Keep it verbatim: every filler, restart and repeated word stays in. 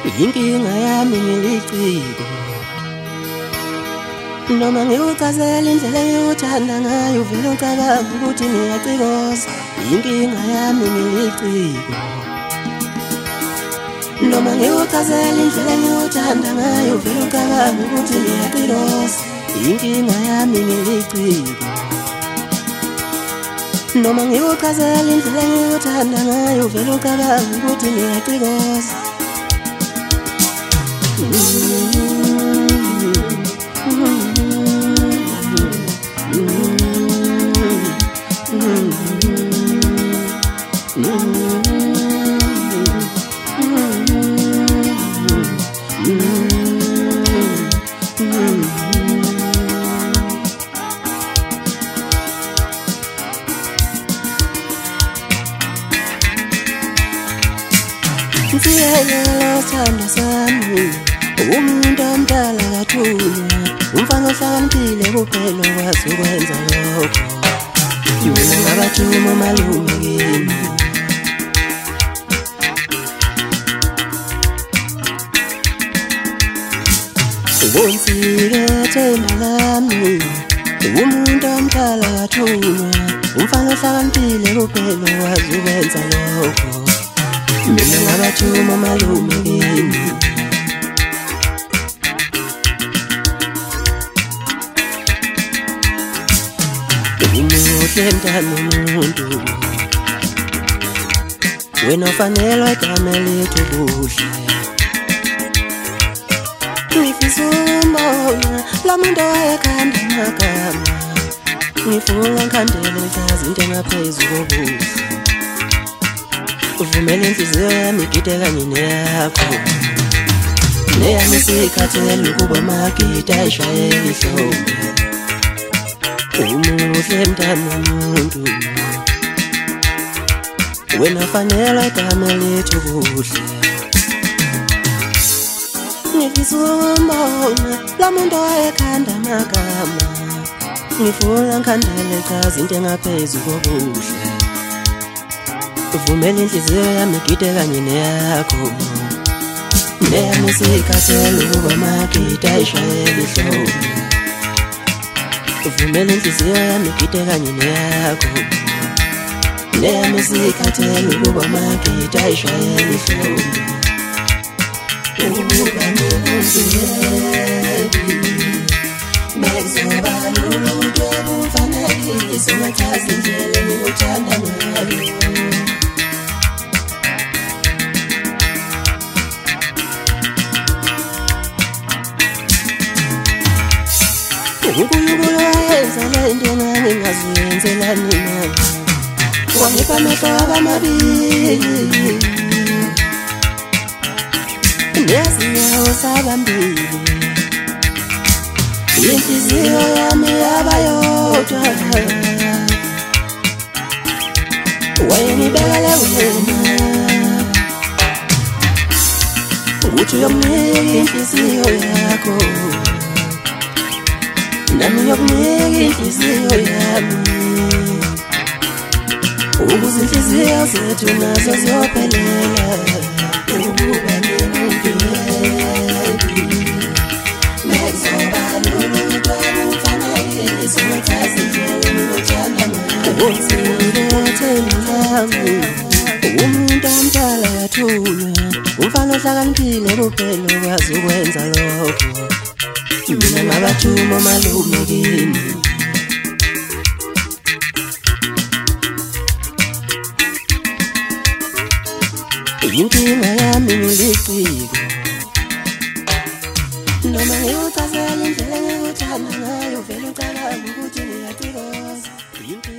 Inkinga yami ngiliciko noma ngiwuchazela indlela engiyuthanda ngayo vele ucabanga ukuthi ngiyacikoza. Inkinga yami ngiliciko noma ngiwuchazela indlela engiyuthanda ngayo vele ucabanga ukuthi ngiyacikoza. Inkinga yami ngiliciko noma ngiwuchazela indlela engiyuthanda ngayo vele ucabanga ukuthi ngiyacikoza. Siyayela sithando sami umuntu omdala kathunywa, umfana ohlakaniphile kuphela okwazi ukwenza lokho. Mina ngabathuma malume kimi ubonsike themba lami, umuntu omdala kathunywa, umfana ohlakaniphile kuphela okwazi ukwenza lokho. Mina ngabathuma malume kimi umuhle mntana umuntu, wena ufanelwa igama lethu kuhle. Ngifisa umbona la muntu owayekhanda amagama, ngifuna ngikhandele izinto engaphezu kobuhle. Uvumele inhliziyo yami igide kanye neyakho, neyami isikhathele ukuba amagita ayishayela ihlombe. Umuhle mntana umuntu, wena ufanelwa igama lethu kuhle. Ngifisa umbona la muntu owayekhanda amagama, ngifuna ngikhandele izinto engaphezu kobuhle. Uvumele inhliziyo yami igide kanye neyakho, neyami isikhathele ukuba amagita ayishayela ihlombe. Uvumele inhliziyo yami igide kanye neyakho, neyami isikhathele ukuba amagita ayishayela ihlombe. Ukuba nomuntu yedwa mekuzoba luluntu obumfanekise, ungachaza indlela engikuthanda ngayo. uNkulunkulu wayenza lento engingaziyenzela nina, wangipha amehlo abamabili nezinyawo zabambili, inhliziyo yami yaba yodwa. Wayengibekele wena ukuthi uyomnika inhliziyo yakho, nami ngiyokunika inhliziyo yami, ukuze inhliziyo zethu nazo ziyophelela. Ukuba nomuntu yedwa mekuzoba luluntu obumfanekise, ungachaza indlela engikuthanda ngayo. Ubonsike themba lami, umuntu omdala kathunywa, umfana ohlakaniphile kuphela okwazi ukwenza lokho. Mina ngabathuma malume kimi inkinga yami ngiliciko noma ngiwuchazela indlela engikuthanda ngayo vele ucabanga ukuthi ngiyacikoza.